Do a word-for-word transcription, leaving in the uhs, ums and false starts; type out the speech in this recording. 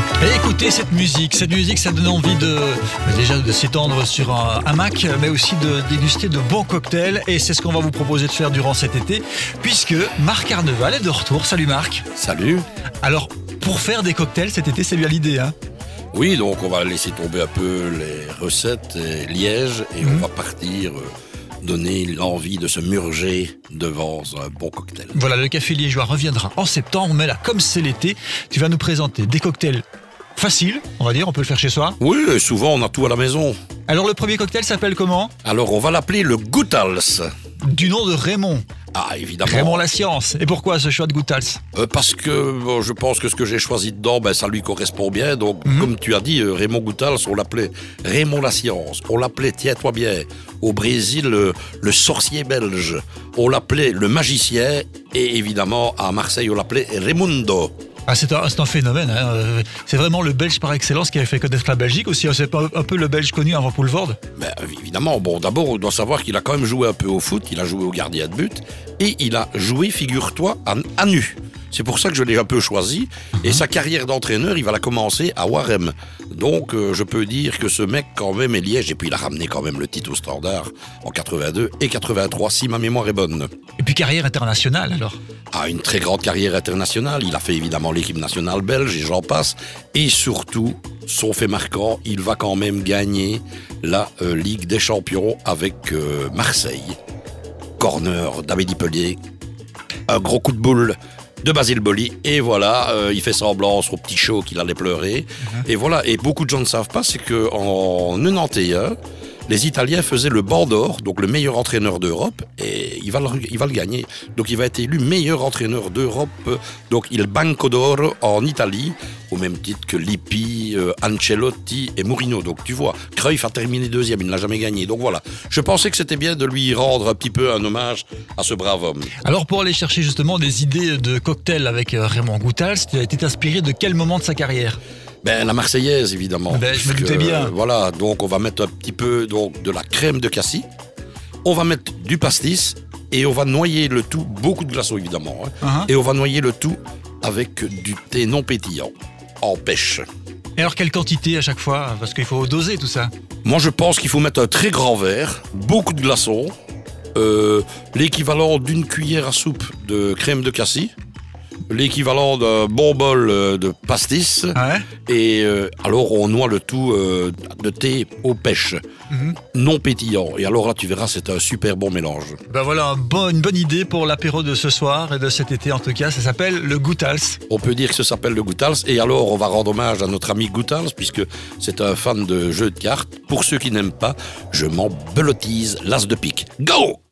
Et écoutez cette musique, cette musique ça donne envie de déjà de s'étendre sur un hamac, mais aussi de déguster de bons cocktails, et c'est ce qu'on va vous proposer de faire durant cet été, puisque Marc Arneval est de retour. Salut Marc. Salut. Alors, pour faire des cocktails cet été, c'est lui à l'idée, hein? Oui, donc on va laisser tomber un peu les recettes et Liège, et mmh. on va partir euh, donner l'envie de se murger devant un bon cocktail. Voilà, le Café Liégeois reviendra en septembre, mais là, comme c'est l'été, tu vas nous présenter des cocktails facile, on va dire, on peut le faire chez soi. Oui, souvent on a tout à la maison. Alors le premier cocktail s'appelle comment? Alors on va l'appeler le Goethals. Du nom de Raymond. Ah, évidemment. Raymond la science. Et pourquoi ce choix de Goethals? euh, Parce que bon, je pense que ce que j'ai choisi dedans, ben, ça lui correspond bien. Donc, mm-hmm. comme tu as dit, euh, Raymond Goethals, on l'appelait Raymond la science. On l'appelait, tiens-toi bien, au Brésil, le, le sorcier belge. On l'appelait le magicien. Et évidemment, à Marseille, on l'appelait Raimundo. Ah, c'est, un, c'est un phénomène, hein. C'est vraiment le Belge par excellence qui avait fait connaître la Belgique aussi. C'est pas un peu le Belge connu avant Poulvord? Ben, évidemment, bon, d'abord on doit savoir qu'il a quand même joué un peu au foot, il a joué au gardien de but, et il a joué, figure-toi, à, à nu. C'est pour ça que je l'ai un peu choisi, uh-huh. et sa carrière d'entraîneur, il va la commencer à Warem. Donc euh, je peux dire que ce mec quand même est Liège, et puis il a ramené quand même le titre au Standard en quatre-vingt-deux et quatre-vingt-trois, si ma mémoire est bonne. Et puis carrière internationale alors? Ah, une très grande carrière internationale, il a fait évidemment l'équipe nationale belge, et j'en passe, et surtout, son fait marquant, il va quand même gagner la euh, Ligue des Champions avec euh, Marseille. Corner d'Amélie Pellier, un gros coup de boule de Basile Boli, et voilà, euh, il fait semblant au petit show qu'il allait pleurer, mmh. et voilà, et beaucoup de gens ne savent pas, c'est qu'en quatre-vingt-onze, les Italiens faisaient le banc d'or, donc le meilleur entraîneur d'Europe, et il va, le, il va le gagner. Donc il va être élu meilleur entraîneur d'Europe, donc il Banco d'Oro en Italie, au même titre que Lippi, euh, Ancelotti et Mourinho. Donc tu vois, Cruyff a terminé deuxième, il ne l'a jamais gagné. Donc voilà, je pensais que c'était bien de lui rendre un petit peu un hommage à ce brave homme. Alors pour aller chercher justement des idées de cocktails avec Raymond Goethals, tu as été inspiré de quel moment de sa carrière? Ben, la Marseillaise, évidemment. Ben, je me doutais bien. Euh, voilà, donc on va mettre un petit peu donc, de la crème de cassis, on va mettre du pastis, et on va noyer le tout, beaucoup de glaçons évidemment, hein, uh-huh. et on va noyer le tout avec du thé non pétillant, en pêche. Et alors quelle quantité à chaque fois? Parce qu'il faut doser tout ça. Moi je pense qu'il faut mettre un très grand verre, beaucoup de glaçons, euh, l'équivalent d'une cuillère à soupe de crème de cassis, l'équivalent d'un bon bol de pastis, ouais. et euh, alors on noie le tout euh, de thé aux pêches, mm-hmm. non pétillant, et alors là tu verras, c'est un super bon mélange. Ben voilà, un bon, une bonne idée pour l'apéro de ce soir et de cet été en tout cas, ça s'appelle le Goethals. On peut dire que ça s'appelle le Goethals, et alors on va rendre hommage à notre ami Goethals, puisque c'est un fan de jeux de cartes. Pour ceux qui n'aiment pas, je m'en belottise l'as de pique. Go!